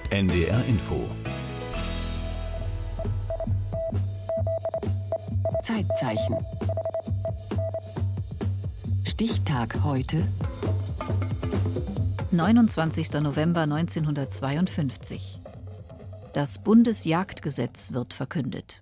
NDR Info. Zeitzeichen. Stichtag heute. 29. November 1952. Das Bundesjagdgesetz wird verkündet.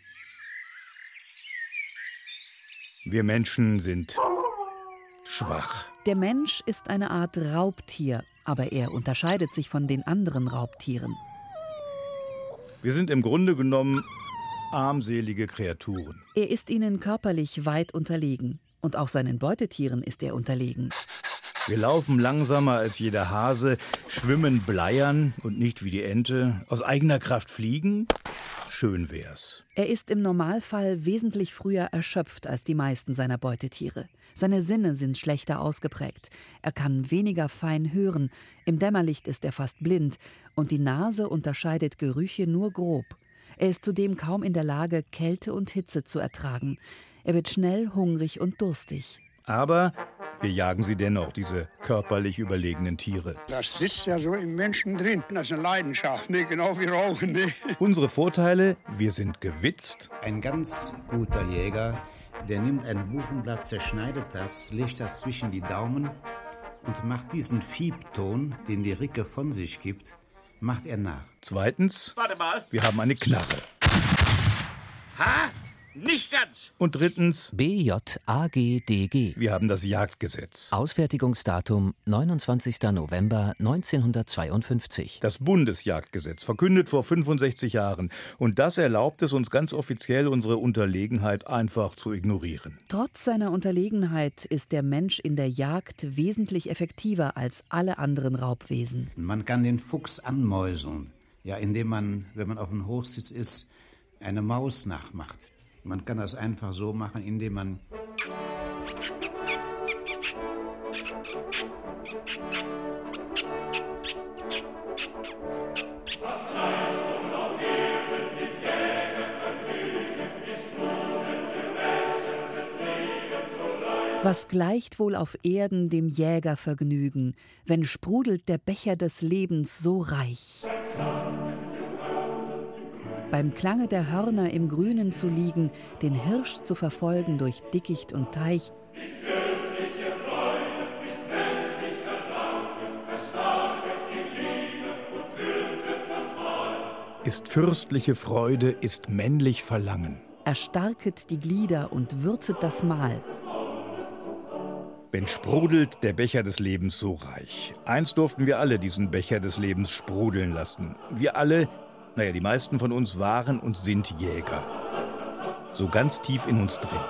Wir Menschen sind schwach. Der Mensch ist eine Art Raubtier, aber er unterscheidet sich von den anderen Raubtieren. Wir sind im Grunde genommen armselige Kreaturen. Er ist ihnen körperlich weit unterlegen. Und auch seinen Beutetieren ist er unterlegen. Wir laufen langsamer als jeder Hase, schwimmen bleiern und nicht wie die Ente, aus eigener Kraft fliegen. Schön wär's. Er ist im Normalfall wesentlich früher erschöpft als die meisten seiner Beutetiere. Seine Sinne sind schlechter ausgeprägt. Er kann weniger fein hören, im Dämmerlicht ist er fast blind und die Nase unterscheidet Gerüche nur grob. Er ist zudem kaum in der Lage, Kälte und Hitze zu ertragen. Er wird schnell hungrig und durstig. Aber wir jagen sie dennoch, diese körperlich überlegenen Tiere. Das sitzt ja so im Menschen drin. Das ist eine Leidenschaft, ne? Genau wie Rauchen. Ne? Unsere Vorteile: Wir sind gewitzt. Ein ganz guter Jäger, der nimmt ein Buchenblatt, zerschneidet das, legt das zwischen die Daumen und macht diesen Fiebton, den die Ricke von sich gibt, macht er nach. Zweitens, warte mal, wir haben eine Knarre. Ha? Nicht ganz. Und drittens, BJAGDG. wir haben das Jagdgesetz. Ausfertigungsdatum 29. November 1952. Das Bundesjagdgesetz, verkündet vor 65 Jahren. Und das erlaubt es uns ganz offiziell, unsere Unterlegenheit einfach zu ignorieren. Trotz seiner Unterlegenheit ist der Mensch in der Jagd wesentlich effektiver als alle anderen Raubwesen. Man kann den Fuchs anmäuseln, ja, indem man, wenn man auf dem Hochsitz ist, eine Maus nachmacht. Man kann das einfach so machen, indem man Was gleicht wohl auf Erden dem Jäger Vergnügen, wenn sprudelt der Becher des Lebens so reich? Beim Klange der Hörner im Grünen zu liegen, den Hirsch zu verfolgen durch Dickicht und Teich. Ist fürstliche Freude, ist männlich Verlangen. Erstarket die Glieder und würzet das Mahl. Wenn sprudelt der Becher des Lebens so reich. Einst durften wir alle diesen Becher des Lebens sprudeln lassen. Wir alle, die meisten von uns waren und sind Jäger. So ganz tief in uns drin.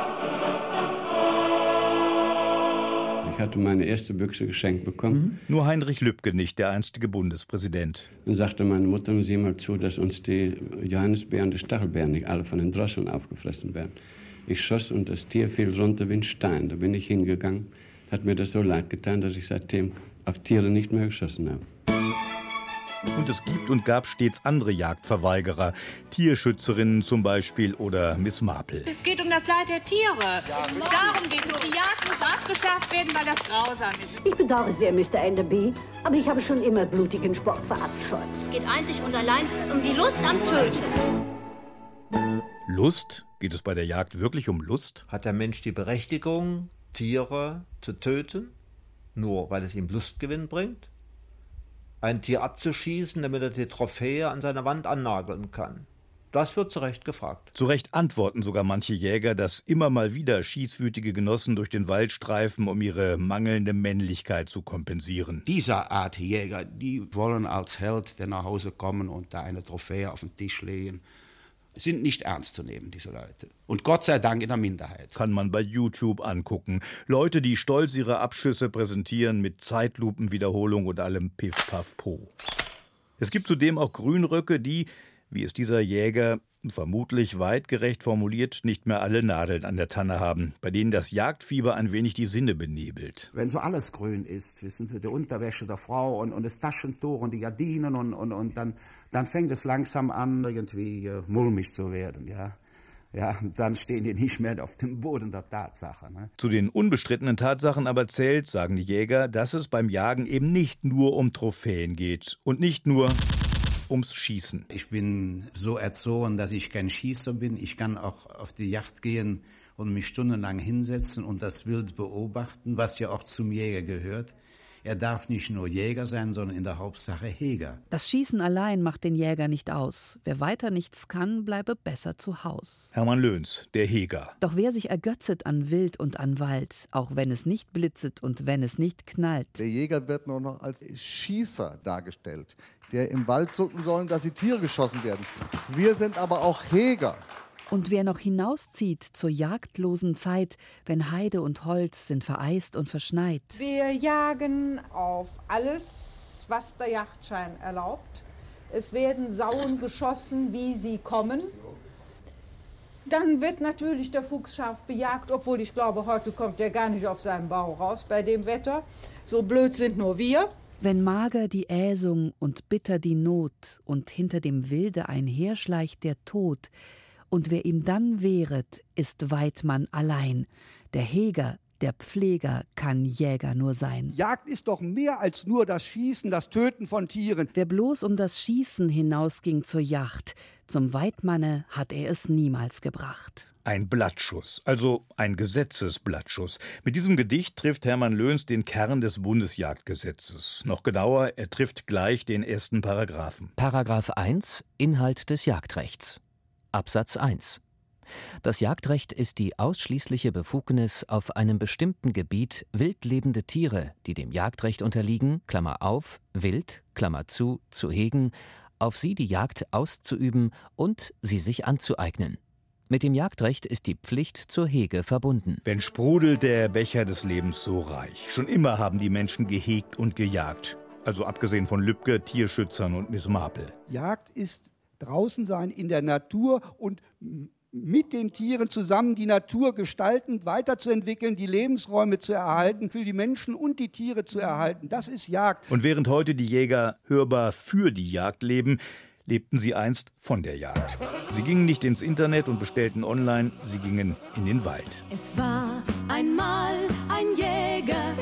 Ich hatte meine erste Büchse geschenkt bekommen. Nur Heinrich Lübke nicht, der einstige Bundespräsident. Dann sagte meine Mutter, sieh mal zu, dass uns die Johannisbeeren, die Stachelbeeren nicht alle von den Drosseln aufgefressen werden. Ich schoss und das Tier fiel runter wie ein Stein. Da bin ich hingegangen. Hat mir das so leid getan, dass ich seitdem auf Tiere nicht mehr geschossen habe. Und es gibt und gab stets andere Jagdverweigerer, Tierschützerinnen zum Beispiel oder Miss Marple. Es geht um das Leid der Tiere. Darum geht es. Die Jagd muss abgeschafft werden, weil das grausam ist. Ich bedauere sehr, Mr. Enderby, aber ich habe schon immer blutigen Sport verabscheut. Es geht einzig und allein um die Lust am Töten. Lust? Geht es bei der Jagd wirklich um Lust? Hat der Mensch die Berechtigung, Tiere zu töten, nur weil es ihm Lustgewinn bringt? Ein Tier abzuschießen, damit er die Trophäe an seiner Wand annageln kann? Das wird zu Recht gefragt. Zu Recht antworten sogar manche Jäger, dass immer mal wieder schießwütige Genossen durch den Wald streifen, um ihre mangelnde Männlichkeit zu kompensieren. Dieser Art Jäger, die wollen als Held nach Hause kommen und da eine Trophäe auf den Tisch legen. Sind nicht ernst zu nehmen, diese Leute. Und Gott sei Dank in der Minderheit. Kann man bei YouTube angucken. Leute, die stolz ihre Abschüsse präsentieren mit Zeitlupenwiederholung und allem Piff, Paff, Po. Es gibt zudem auch Grünröcke, die, wie es dieser Jäger vermutlich weitgerecht formuliert, nicht mehr alle Nadeln an der Tanne haben, bei denen das Jagdfieber ein wenig die Sinne benebelt. Wenn so alles grün ist, wissen Sie, die Unterwäsche der Frau und das Taschentuch und die Gardinen und dann fängt es langsam an, irgendwie mulmig zu werden, ja. Ja, dann stehen die nicht mehr auf dem Boden der Tatsache. Ne? Zu den unbestrittenen Tatsachen aber zählt, sagen die Jäger, dass es beim Jagen eben nicht nur um Trophäen geht und nicht nur ums Schießen. Ich bin so erzogen, dass ich kein Schießer bin. Ich kann auch auf die Jagd gehen und mich stundenlang hinsetzen und das Wild beobachten, was ja auch zum Jäger gehört. Er darf nicht nur Jäger sein, sondern in der Hauptsache Heger. Das Schießen allein macht den Jäger nicht aus. Wer weiter nichts kann, bleibe besser zu Haus. Hermann Löns, der Heger. Doch wer sich ergötzet an Wild und an Wald, auch wenn es nicht blitzet und wenn es nicht knallt. Der Jäger wird nur noch als Schießer dargestellt, der im Wald suchen soll, dass die Tiere geschossen werden. Wir sind aber auch Heger. Und wer noch hinauszieht zur jagdlosen Zeit, wenn Heide und Holz sind vereist und verschneit. Wir jagen auf alles, was der Jagdschein erlaubt. Es werden Sauen geschossen, wie sie kommen. Dann wird natürlich der Fuchs scharf bejagt, obwohl ich glaube, heute kommt der gar nicht auf seinem Bau raus bei dem Wetter. So blöd sind nur wir. Wenn mager die Äsung und bitter die Not und hinter dem Wilde einherschleicht der Tod, und wer ihm dann wehret, ist Weidmann allein. Der Heger, der Pfleger kann Jäger nur sein. Jagd ist doch mehr als nur das Schießen, das Töten von Tieren. Wer bloß um das Schießen hinausging zur Jagd, zum Weidmanne hat er es niemals gebracht. Ein Blattschuss, also ein Gesetzesblattschuss. Mit diesem Gedicht trifft Hermann Löns den Kern des Bundesjagdgesetzes. Noch genauer, er trifft gleich den ersten Paragraphen. Paragraph 1, Inhalt des Jagdrechts. Absatz 1. Das Jagdrecht ist die ausschließliche Befugnis, auf einem bestimmten Gebiet wildlebende Tiere, die dem Jagdrecht unterliegen, Klammer auf, wild, Klammer zu hegen, auf sie die Jagd auszuüben und sie sich anzueignen. Mit dem Jagdrecht ist die Pflicht zur Hege verbunden. Wenn sprudelt der Becher des Lebens so reich. Schon immer haben die Menschen gehegt und gejagt. Also abgesehen von Lübcke, Tierschützern und Miss Marple. Jagd ist draußen sein in der Natur und mit den Tieren zusammen die Natur gestalten, weiterzuentwickeln, die Lebensräume zu erhalten, für die Menschen und die Tiere zu erhalten. Das ist Jagd. Und während heute die Jäger hörbar für die Jagd leben, lebten sie einst von der Jagd. Sie gingen nicht ins Internet und bestellten online, sie gingen in den Wald. Es war einmal ein Jäger,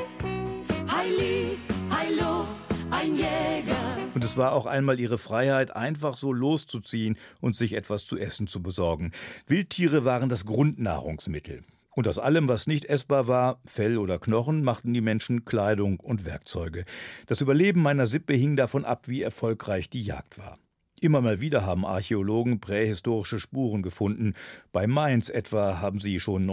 Heili, Heilo, ein Jäger. Und es war auch einmal ihre Freiheit, einfach so loszuziehen und sich etwas zu essen zu besorgen. Wildtiere waren das Grundnahrungsmittel. Und aus allem, was nicht essbar war, Fell oder Knochen, machten die Menschen Kleidung und Werkzeuge. Das Überleben meiner Sippe hing davon ab, wie erfolgreich die Jagd war. Immer mal wieder haben Archäologen prähistorische Spuren gefunden. Bei Mainz etwa haben sie schon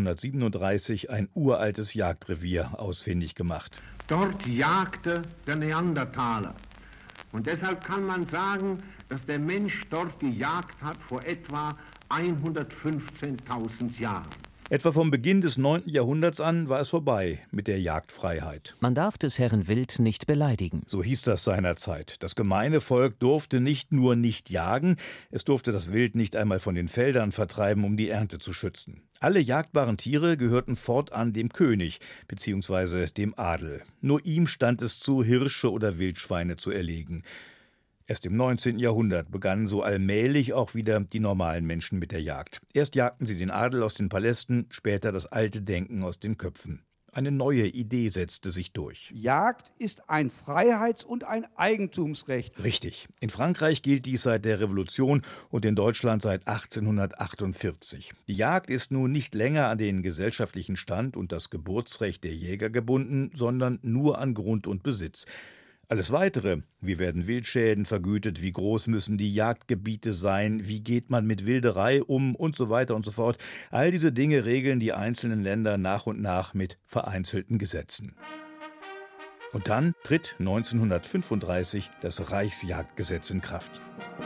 1937 ein uraltes Jagdrevier ausfindig gemacht. Dort jagte der Neandertaler. Und deshalb kann man sagen, dass der Mensch dort gejagt hat vor etwa 115.000 Jahren. Etwa vom Beginn des 9. Jahrhunderts an war es vorbei mit der Jagdfreiheit. Man darf des Herrn Wild nicht beleidigen. So hieß das seinerzeit. Das gemeine Volk durfte nicht nur nicht jagen, es durfte das Wild nicht einmal von den Feldern vertreiben, um die Ernte zu schützen. Alle jagdbaren Tiere gehörten fortan dem König bzw. dem Adel. Nur ihm stand es zu, Hirsche oder Wildschweine zu erlegen. Erst im 19. Jahrhundert begannen so allmählich auch wieder die normalen Menschen mit der Jagd. Erst jagten sie den Adel aus den Palästen, später das alte Denken aus den Köpfen. Eine neue Idee setzte sich durch. Jagd ist ein Freiheits- und ein Eigentumsrecht. Richtig. In Frankreich gilt dies seit der Revolution und in Deutschland seit 1848. Die Jagd ist nun nicht länger an den gesellschaftlichen Stand und das Geburtsrecht der Jäger gebunden, sondern nur an Grund und Besitz. Alles Weitere, wie werden Wildschäden vergütet, wie groß müssen die Jagdgebiete sein, wie geht man mit Wilderei um und so weiter und so fort. All diese Dinge regeln die einzelnen Länder nach und nach mit vereinzelten Gesetzen. Und dann tritt 1935 das Reichsjagdgesetz in Kraft.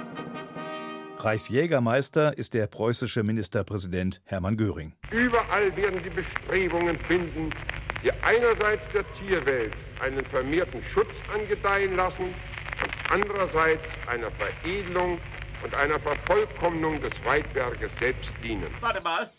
Reichsjägermeister ist der preußische Ministerpräsident Hermann Göring. Überall werden die Bestrebungen finden, die einerseits der Tierwelt einen vermehrten Schutz angedeihen lassen und andererseits einer Veredelung und einer Vervollkommnung des Weidberges selbst dienen. Warte mal.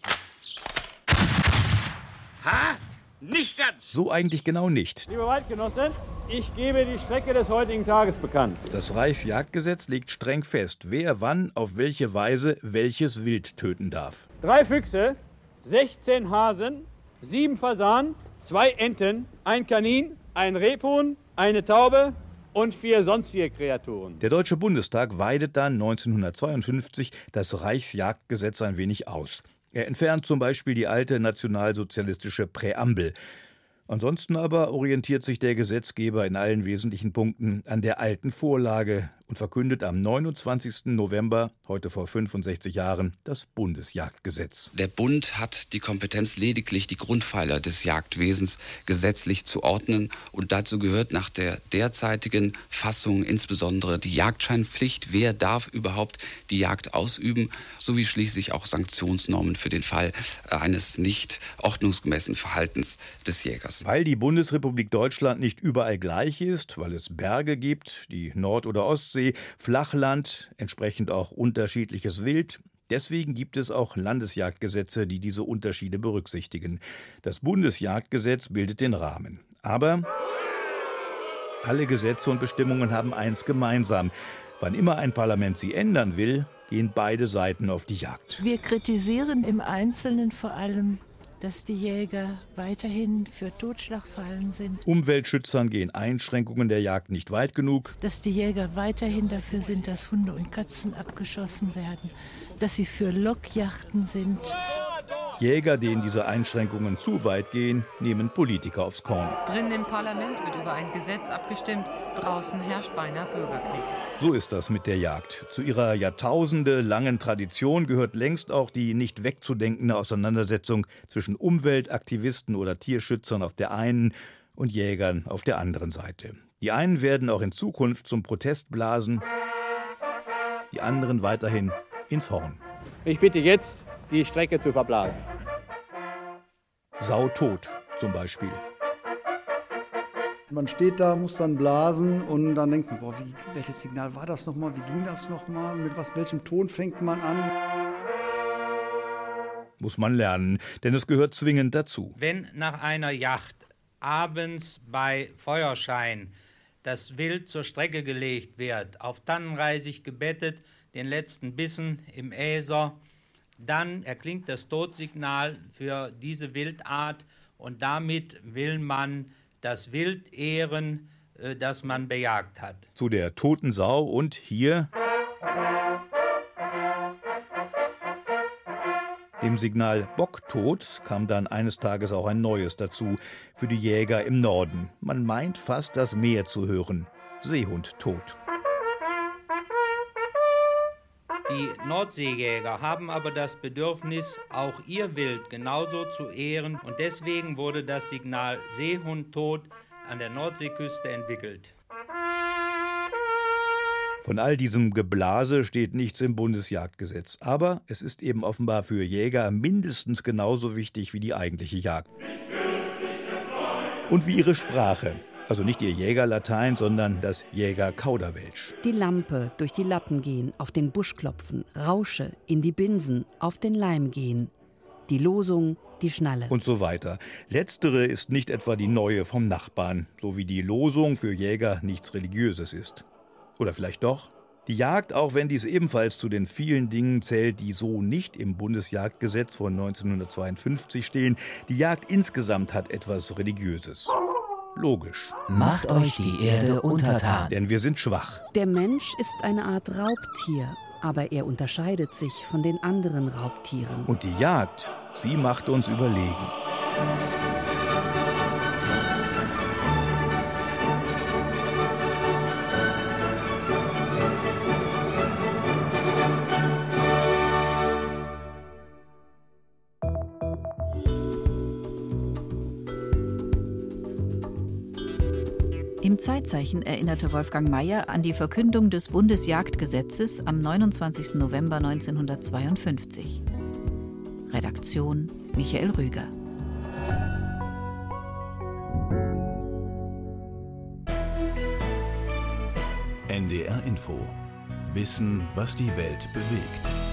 Ha? Nicht ganz. So eigentlich genau nicht. Liebe Waldgenossen, Ich gebe die Strecke des heutigen Tages bekannt. Das Reichsjagdgesetz legt streng fest, wer wann auf welche Weise welches Wild töten darf. 3 Füchse, 16 Hasen, 7 Fasanen, 2 Enten, 1 Kanin, ein Rebhuhn, eine Taube und 4 sonstige Kreaturen. Der Deutsche Bundestag weidet dann 1952 das Reichsjagdgesetz ein wenig aus. Er entfernt zum Beispiel die alte nationalsozialistische Präambel. Ansonsten aber orientiert sich der Gesetzgeber in allen wesentlichen Punkten an der alten Vorlage und verkündet am 29. November, heute vor 65 Jahren, das Bundesjagdgesetz. Der Bund hat die Kompetenz, lediglich die Grundpfeiler des Jagdwesens gesetzlich zu ordnen. Und dazu gehört nach der derzeitigen Fassung insbesondere die Jagdscheinpflicht. Wer darf überhaupt die Jagd ausüben, sowie schließlich auch Sanktionsnormen für den Fall eines nicht ordnungsgemäßen Verhaltens des Jägers. Weil die Bundesrepublik Deutschland nicht überall gleich ist, weil es Berge gibt, die Nord- oder Ostsee, Flachland, entsprechend auch unterschiedliches Wild. Deswegen gibt es auch Landesjagdgesetze, die diese Unterschiede berücksichtigen. Das Bundesjagdgesetz bildet den Rahmen. Aber alle Gesetze und Bestimmungen haben eins gemeinsam. Wann immer ein Parlament sie ändern will, gehen beide Seiten auf die Jagd. Wir kritisieren im Einzelnen vor allem, dass die Jäger weiterhin für Totschlagfallen sind. Umweltschützern gehen Einschränkungen der Jagd nicht weit genug. Dass die Jäger weiterhin dafür sind, dass Hunde und Katzen abgeschossen werden. Dass sie für Lockjachten sind. Jäger, denen diese Einschränkungen zu weit gehen, nehmen Politiker aufs Korn. Drinnen im Parlament wird über ein Gesetz abgestimmt, draußen herrscht beinahe Bürgerkrieg. So ist das mit der Jagd. Zu ihrer jahrtausendelangen Tradition gehört längst auch die nicht wegzudenkende Auseinandersetzung zwischen Umweltaktivisten oder Tierschützern auf der einen und Jägern auf der anderen Seite. Die einen werden auch in Zukunft zum Protest blasen, die anderen weiterhin ins Horn. Ich bitte jetzt, die Strecke zu verblasen. Sau tot zum Beispiel. Man steht da, muss dann blasen und dann denkt man, welches Signal war das nochmal, wie ging das nochmal, mit welchem Ton fängt man an? Muss man lernen, denn es gehört zwingend dazu. Wenn nach einer Jagd abends bei Feuerschein das Wild zur Strecke gelegt wird, auf Tannenreisig gebettet, den letzten Bissen im Äser, dann erklingt das Todsignal für diese Wildart und damit will man das Wild ehren, das man bejagt hat. Zu der toten Sau und hier dem Signal Bocktot kam dann eines Tages auch ein neues dazu für die Jäger im Norden. Man meint fast das Meer zu hören. Seehund tot. Die Nordseejäger haben aber das Bedürfnis, auch ihr Wild genauso zu ehren und deswegen wurde das Signal Seehund tot an der Nordseeküste entwickelt. Von all diesem Geblase steht nichts im Bundesjagdgesetz. Aber es ist eben offenbar für Jäger mindestens genauso wichtig wie die eigentliche Jagd. Und wie ihre Sprache. Also nicht ihr Jägerlatein, sondern das Jägerkauderwelsch. Die Lampe durch die Lappen gehen, auf den Busch klopfen, Rausche, in die Binsen, auf den Leim gehen. Die Losung, die Schnalle. Und so weiter. Letztere ist nicht etwa die neue vom Nachbarn, so wie die Losung für Jäger nichts Religiöses ist. Oder vielleicht doch? Die Jagd, auch wenn dies ebenfalls zu den vielen Dingen zählt, die so nicht im Bundesjagdgesetz von 1952 stehen, die Jagd insgesamt hat etwas Religiöses. Logisch. Macht euch die Erde untertan. Denn wir sind schwach. Der Mensch ist eine Art Raubtier, aber er unterscheidet sich von den anderen Raubtieren. Und die Jagd, sie macht uns überlegen. Im Zeitzeichen erinnerte Wolfgang Mayer an die Verkündung des Bundesjagdgesetzes am 29. November 1952. Redaktion Michael Rüger. NDR Info. Wissen, was die Welt bewegt.